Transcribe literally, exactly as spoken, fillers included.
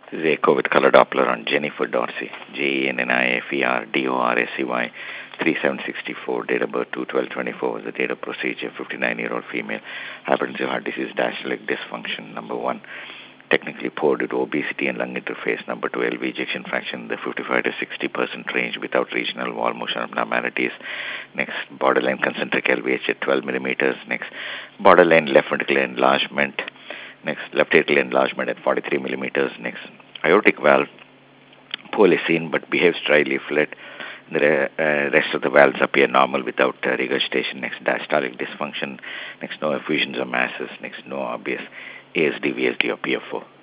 This is echo with color Doppler on Jennifer Dorsey, J E N N I F E R D O R S E Y, three seven six four, date of birth two twelve twenty-four, was the date of procedure, fifty-nine-year-old female, hypertensive heart disease, diastolic dysfunction, number one, technically poor due to obesity and lung interface, number two, L V ejection fraction, the fifty-five to sixty percent range without regional wall motion abnormalities, next, borderline concentric L V H at twelve millimeters, next, borderline left ventricular enlargement, next, left atrial enlargement at forty-three millimeters. Next, aortic valve poorly seen but behaves dryly flat. The re- uh, rest of the valves appear normal without uh, regurgitation. Next, diastolic dysfunction. Next, no effusions or masses. Next, no obvious A S D, V S D, or P F O.